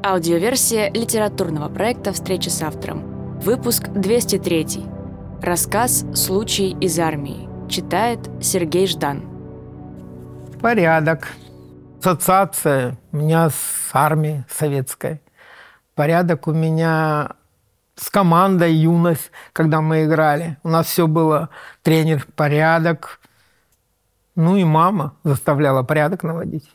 Аудиоверсия литературного проекта «Встреча с автором». Выпуск 203. Рассказ «Случай из армии». Читает Сергей Ждан. Порядок. Ассоциация у меня с армией советской. Порядок у меня с командой «Юность», когда мы играли. У нас все было тренер, порядок. Ну и мама заставляла порядок наводить.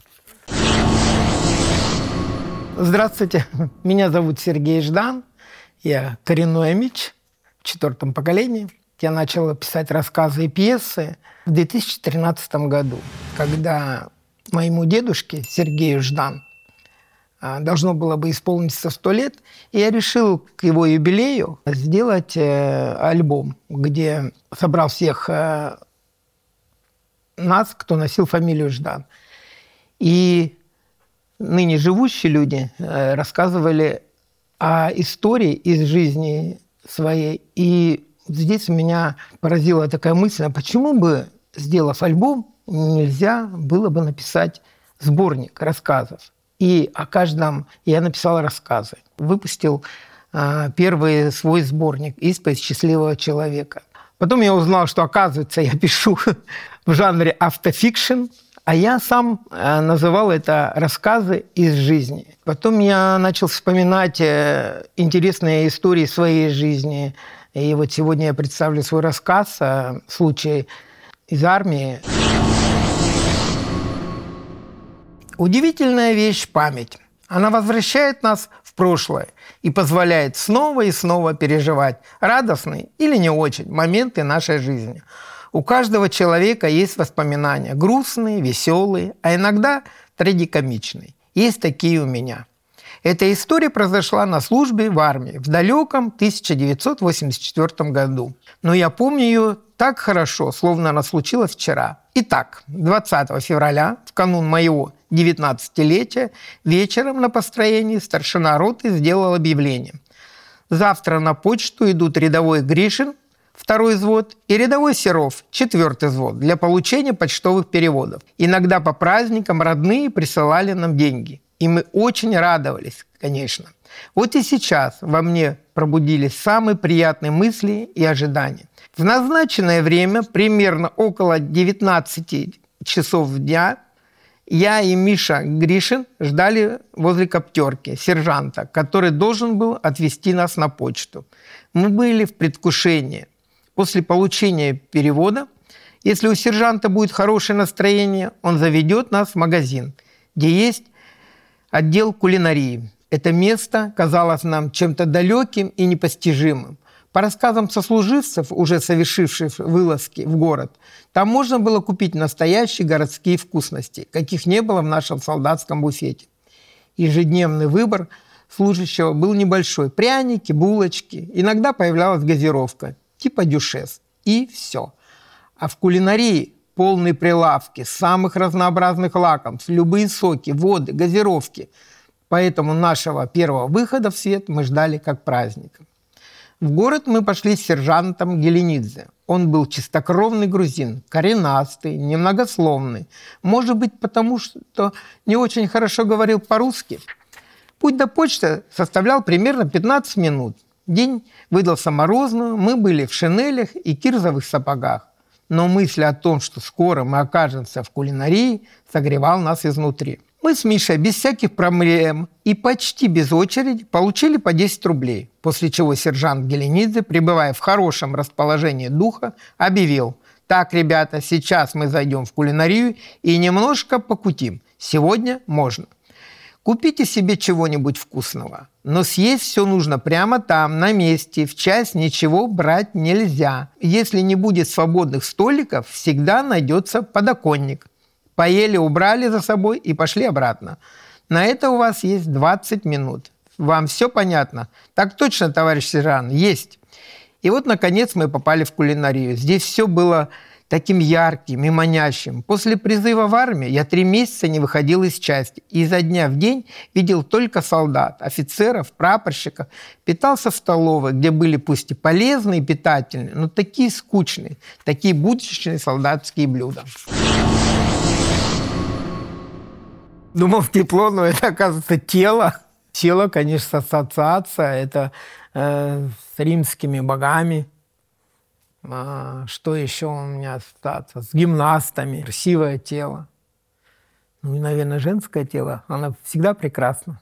Здравствуйте, меня зовут Сергей Ждан. Я коренной амич в 4-м поколении. Я начал писать рассказы и пьесы в 2013 году, когда моему дедушке Сергею Ждан должно было бы исполниться 100 лет, и я решил к его юбилею сделать альбом, где собрал всех нас, кто носил фамилию Ждан. И ныне живущие люди рассказывали о истории из жизни своей. И здесь меня поразила такая мысль, а почему бы, сделав альбом, нельзя было бы написать сборник рассказов? И о каждом я написал рассказы. Выпустил первый свой сборник «Исповедь счастливого человека». Потом я узнал, что, оказывается, я пишу в жанре автофикшн, а я сам называл это «Рассказы из жизни». Потом я начал вспоминать интересные истории своей жизни. И вот сегодня я представлю свой рассказ «Случай из армии». Удивительная вещь – память. Она возвращает нас в прошлое и позволяет снова и снова переживать радостные или не очень моменты нашей жизни. У каждого человека есть воспоминания – грустные, веселые, а иногда трагикомичные. Есть такие у меня. Эта история произошла на службе в армии в далеком 1984 году. Но я помню ее так хорошо, словно она случилась вчера. Итак, 20 февраля, в канун моего 19-летия, вечером на построении старшина роты сделал объявление. Завтра на почту идут рядовой Гришин, 2-й взвод, и рядовой Серов, 4-й взвод, для получения почтовых переводов. Иногда по праздникам родные присылали нам деньги. И мы очень радовались, конечно. Вот и сейчас во мне пробудились самые приятные мысли и ожидания. В назначенное время, примерно около 19 часов дня, я и Миша Гришин ждали возле коптерки сержанта, который должен был отвезти нас на почту. Мы были в предвкушении. После получения перевода, если у сержанта будет хорошее настроение, он заведет нас в магазин, где есть отдел кулинарии. Это место казалось нам чем-то далеким и непостижимым. По рассказам сослуживцев, уже совершивших вылазки в город, там можно было купить настоящие городские вкусности, каких не было в нашем солдатском буфете. Ежедневный выбор служащего был небольшой. Пряники, булочки, иногда появлялась газировка, типа дюшес. И все. А в кулинарии полные прилавки самых разнообразных лакомств, любые соки, воды, газировки. Поэтому нашего первого выхода в свет мы ждали как праздника. В город мы пошли с сержантом Геленидзе. Он был чистокровный грузин, коренастый, немногословный. Может быть, потому что не очень хорошо говорил по-русски. Путь до почты составлял примерно 15 минут. День выдался морозный, мы были в шинелях и кирзовых сапогах. Но мысль о том, что скоро мы окажемся в кулинарии, согревал нас изнутри. Мы с Мишей без всяких проблем и почти без очереди получили по 10 рублей, после чего сержант Геленидзе, пребывая в хорошем расположении духа, объявил: «Так, ребята, сейчас мы зайдем в кулинарию и немножко покутим. Сегодня можно. Купите себе чего-нибудь вкусного, но съесть все нужно прямо там, на месте. В часть ничего брать нельзя. Если не будет свободных столиков, всегда найдется подоконник. Поели, убрали за собой и пошли обратно. На это у вас есть 20 минут. Вам все понятно?» «Так точно, товарищ сержант, есть». И вот, наконец, мы попали в кулинарию. Здесь все было таким ярким и манящим. После призыва в армию я 3 месяца не выходил из части. И изо дня в день видел только солдат, офицеров, прапорщиков. Питался в столовой, где были пусть и полезные, и питательные, но такие скучные, такие будничные солдатские блюда. Думал, тепло, но это, оказывается, тело. Тело, конечно, ассоциация. Это с римскими богами. Что еще у меня ассоциация? С гимнастами. Красивое тело. Ну и, наверное, женское тело. Оно всегда прекрасно.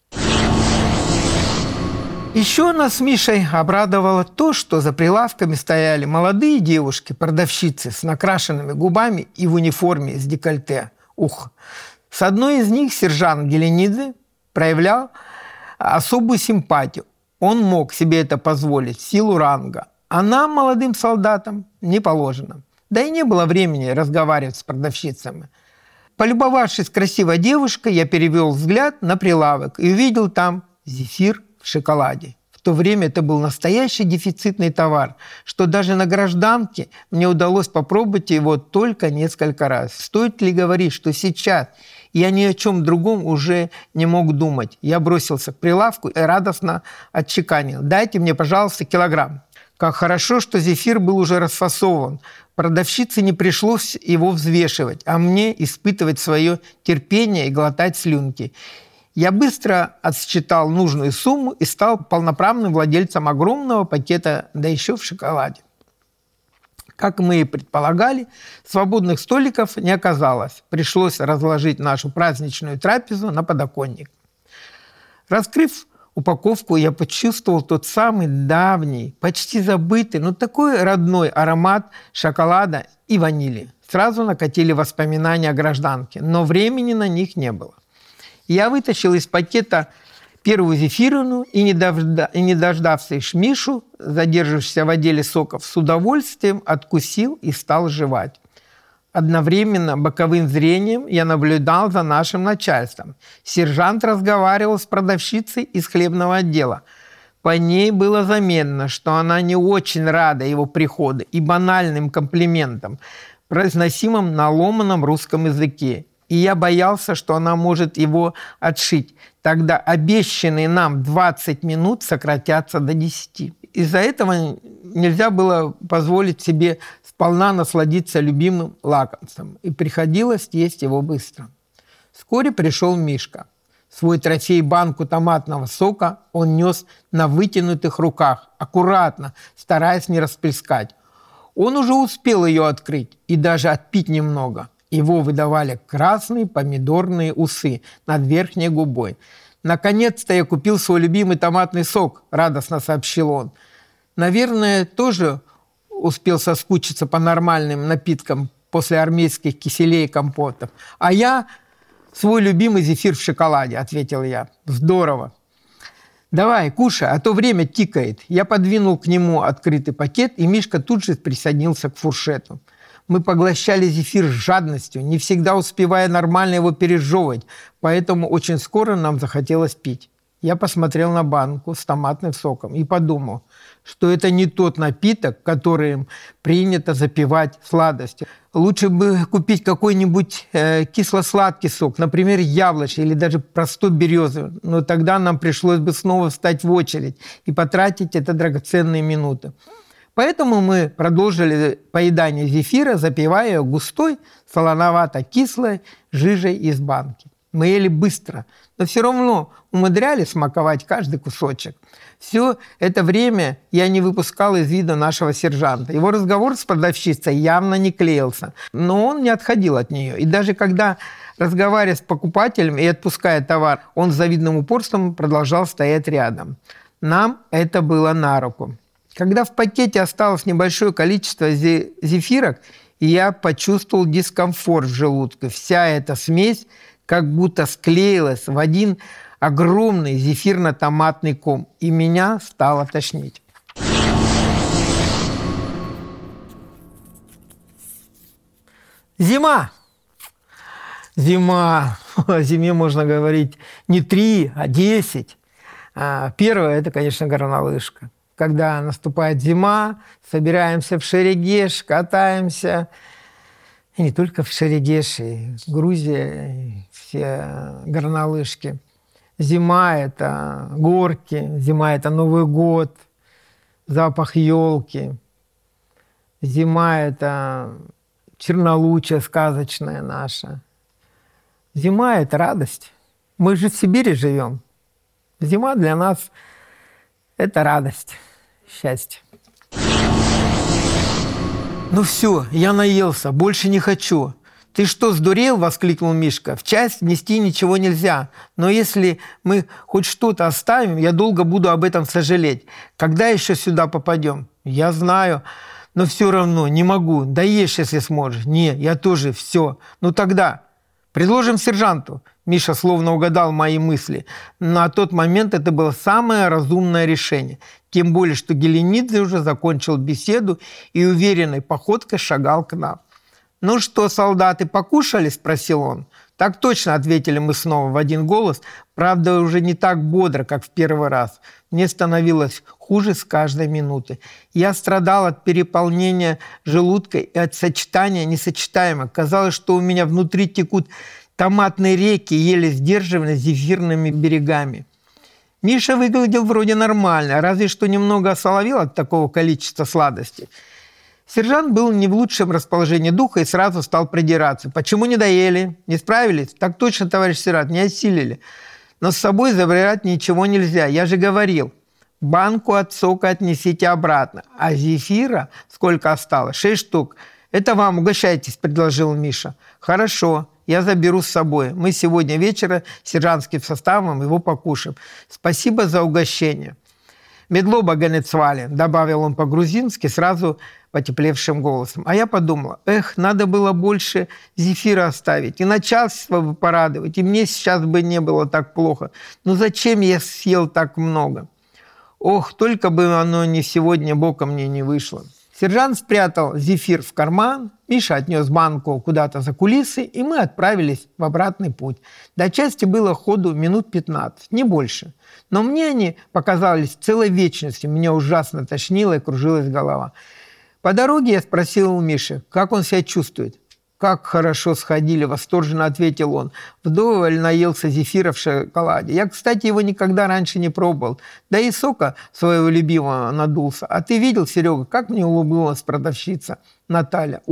Еще нас с Мишей обрадовало то, что за прилавками стояли молодые девушки, продавщицы с накрашенными губами и в униформе с декольте. Ух! С одной из них сержант Геленидзе проявлял особую симпатию. Он мог себе это позволить в силу ранга. А нам, молодым солдатам, не положено. Да и не было времени разговаривать с продавщицами. Полюбовавшись красивой девушкой, я перевел взгляд на прилавок и увидел там зефир в шоколаде. В то время это был настоящий дефицитный товар, что даже на гражданке мне удалось попробовать его только несколько раз. Стоит ли говорить, что сейчас я ни о чем другом уже не мог думать. Я бросился к прилавку и радостно отчеканил: «Дайте мне, пожалуйста, килограмм». Как хорошо, что зефир был уже расфасован. Продавщице не пришлось его взвешивать, а мне испытывать свое терпение и глотать слюнки. Я быстро отсчитал нужную сумму и стал полноправным владельцем огромного пакета, да еще в шоколаде. Как мы и предполагали, свободных столиков не оказалось. Пришлось разложить нашу праздничную трапезу на подоконник. Раскрыв упаковку, я почувствовал тот самый давний, почти забытый, но такой родной аромат шоколада и ванили. Сразу накатили воспоминания о гражданке, но времени на них не было. Я вытащил из пакета первую зефирину и, не дождавшись Мишу, задержавшегося в отделе соков, с удовольствием откусил и стал жевать. Одновременно боковым зрением я наблюдал за нашим начальством. Сержант разговаривал с продавщицей из хлебного отдела. По ней было заметно, что она не очень рада его приходу и банальным комплиментам, произносимым на ломаном русском языке. И я боялся, что она может его отшить. Тогда обещанные нам 20 минут сократятся до 10. Из-за этого нельзя было позволить себе сполна насладиться любимым лакомством, и приходилось есть его быстро. Вскоре пришел Мишка. Свой трофей, банку томатного сока, он нес на вытянутых руках, аккуратно, стараясь не расплескать. Он уже успел ее открыть и даже отпить немного. Его выдавали красные помидорные усы над верхней губой. «Наконец-то я купил свой любимый томатный сок», – радостно сообщил он. Наверное, тоже успел соскучиться по нормальным напиткам после армейских киселей и компотов. «А я свой любимый зефир в шоколаде», – ответил я. «Здорово. Давай, кушай, а то время тикает». Я подвинул к нему открытый пакет, и Мишка тут же присоединился к фуршету. Мы поглощали зефир с жадностью, не всегда успевая нормально его пережевывать, поэтому очень скоро нам захотелось пить. Я посмотрел на банку с томатным соком и подумал, что это не тот напиток, которым принято запивать сладостью. Лучше бы купить какой-нибудь кисло-сладкий сок, например, яблочный или даже простой березовый, но тогда нам пришлось бы снова встать в очередь и потратить это драгоценные минуты. Поэтому мы продолжили поедание зефира, запивая ее густой, солоновато-кислой жижей из банки. Мы ели быстро, но все равно умудрялись смаковать каждый кусочек. Все это время я не выпускал из вида нашего сержанта. Его разговор с продавщицей явно не клеился, но он не отходил от нее. И даже когда, разговаривая с покупателем и отпуская товар, он с завидным упорством продолжал стоять рядом. Нам это было на руку. Когда в пакете осталось небольшое количество зефирок, я почувствовал дискомфорт в желудке. Вся эта смесь как будто склеилась в один огромный зефирно-томатный ком, и меня стало тошнить. Зима! Зима! О зиме можно говорить не 3, а 10. Первое – это, конечно, горнолыжка. Когда наступает зима, собираемся в Шерегеш, катаемся. И не только в Шерегеш, и Грузия, и все горнолыжки. Зима – это горки, зима – это Новый год, запах елки. Зима – это чернолучие сказочное наше. Зима – это радость. Мы же в Сибири живем. Зима для нас – это радость, счастье. «Ну все, я наелся, больше не хочу». «Ты что, сдурел?» – воскликнул Мишка. «В часть нести ничего нельзя. Но если мы хоть что-то оставим, я долго буду об этом сожалеть. Когда еще сюда попадем?» «Я знаю, но все равно не могу. Доешь, если сможешь». «Не, я тоже, все. Ну тогда предложим сержанту». Миша словно угадал мои мысли. На тот момент это было самое разумное решение. Тем более, что Геленидзе уже закончил беседу и уверенной походкой шагал к нам. «Ну что, солдаты, покушали?» – спросил он. «Так точно», – ответили мы снова в один голос, правда, уже не так бодро, как в первый раз. Мне становилось хуже с каждой минуты. Я страдал от переполнения желудка и от сочетания несочетаемых. Казалось, что у меня внутри текут томатные реки, еле сдерживаемые зефирными берегами. Миша выглядел вроде нормально, разве что немного осоловел от такого количества сладостей. Сержант был не в лучшем расположении духа и сразу стал придираться. «Почему не доели? Не справились?» «Так точно, товарищ сержант, не осилили. Но с собой забирать ничего нельзя. Я же говорил, банку от сока отнесите обратно. А зефира сколько осталось? 6 штук. Это вам, угощайтесь», – предложил Миша. «Хорошо, я заберу с собой. Мы сегодня вечером сержантским составом его покушаем. Спасибо за угощение». «Медлоба ганецвали», – добавил он по-грузински сразу потеплевшим голосом. А я подумала, надо было больше зефира оставить, и начальство бы порадовать, и мне сейчас бы не было так плохо. Но зачем я съел так много? Только бы оно не сегодня боком мне не вышло. Сержант спрятал зефир в карман, Миша отнес банку куда-то за кулисы, и мы отправились в обратный путь. До части было ходу минут 15, не больше. Но мне они показались целой вечностью, меня ужасно тошнило и кружилась голова. По дороге я спросил у Миши, как он себя чувствует. «Как хорошо сходили», – восторженно ответил он. Вдоволь наелся зефира в шоколаде. Я, кстати, его никогда раньше не пробовал. Да и сока своего любимого надулся. А ты видел, Серега, как мне улыбнулась продавщица Наталья?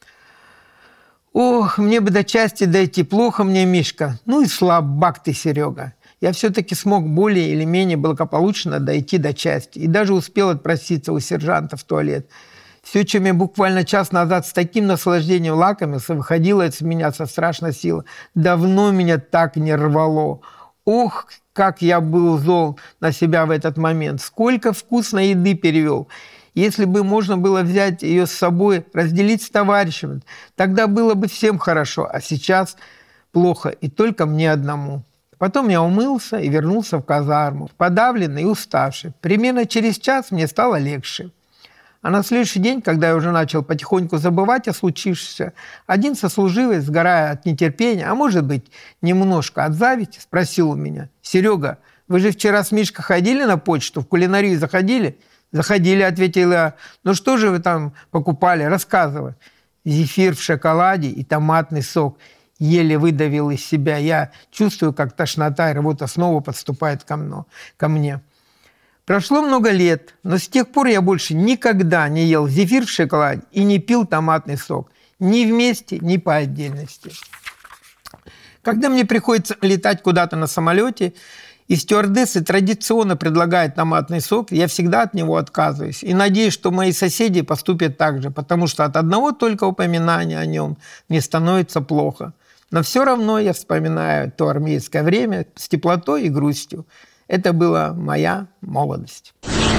Мне бы до части дойти. Плохо мне, Мишка. Ну и слабак ты, Серега. Я все-таки смог более или менее благополучно дойти до части. И даже успел отпроситься у сержанта в туалет. Все, чем я буквально час назад с таким наслаждением лакомился, выходило из меня со страшной силой. Давно меня так не рвало. Как я был зол на себя в этот момент. Сколько вкусной еды перевел. Если бы можно было взять ее с собой, разделить с товарищами, тогда было бы всем хорошо. А сейчас плохо, и только мне одному. Потом я умылся и вернулся в казарму, подавленный и уставший. Примерно через час мне стало легче. А на следующий день, когда я уже начал потихоньку забывать о случившемся, один сослуживец, сгорая от нетерпения, а может быть, немножко от зависти, спросил у меня: «Серега, вы же вчера с Мишкой ходили на почту, в кулинарию заходили?» «Заходили», — ответил я. «Ну что же вы там покупали? Рассказывай». «Зефир в шоколаде и томатный сок». Еле выдавил из себя. Я чувствую, как тошнота и рвота снова подступает ко мне. Прошло много лет, но с тех пор я больше никогда не ел зефир в шоколаде и не пил томатный сок. Ни вместе, ни по отдельности. Когда мне приходится летать куда-то на самолете, и стюардессы традиционно предлагают томатный сок, я всегда от него отказываюсь. И надеюсь, что мои соседи поступят так же, потому что от одного только упоминания о нем мне становится плохо. Но все равно я вспоминаю то армейское время с теплотой и грустью. Это была моя молодость.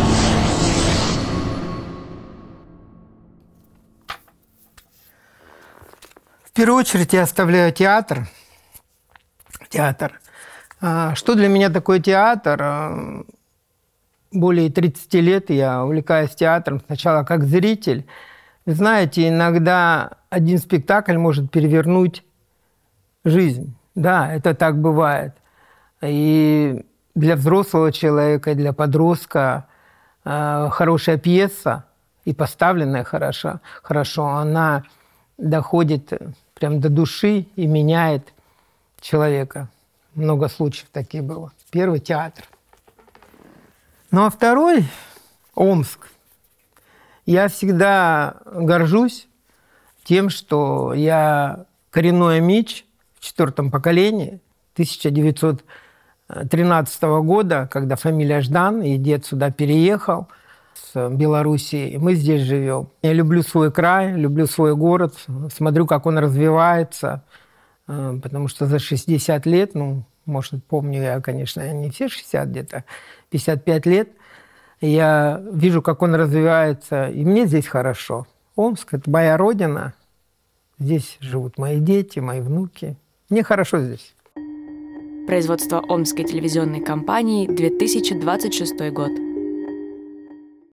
В первую очередь я оставляю театр. Что для меня такое театр? Более 30 лет я увлекаюсь театром. Сначала как зритель. Вы знаете, иногда один спектакль может перевернуть жизнь. Да, это так бывает. И для взрослого человека, для подростка хорошая пьеса и поставленная хорошо, она доходит прям до души и меняет человека. Много случаев таких было. Первый – театр. Ну а второй – Омск. Я всегда горжусь тем, что я коренной омич в 4-м поколении, 1900 2013 года, когда фамилия Ждан, и дед сюда переехал с Белоруссии, и мы здесь живем. Я люблю свой край, люблю свой город, смотрю, как он развивается, потому что за 60 лет, может, помню я, конечно, не все 60, где-то 55 лет, я вижу, как он развивается, и мне здесь хорошо. Омск – это моя родина, здесь живут мои дети, мои внуки. Мне хорошо здесь. Производство Омской телевизионной компании, 2026 год.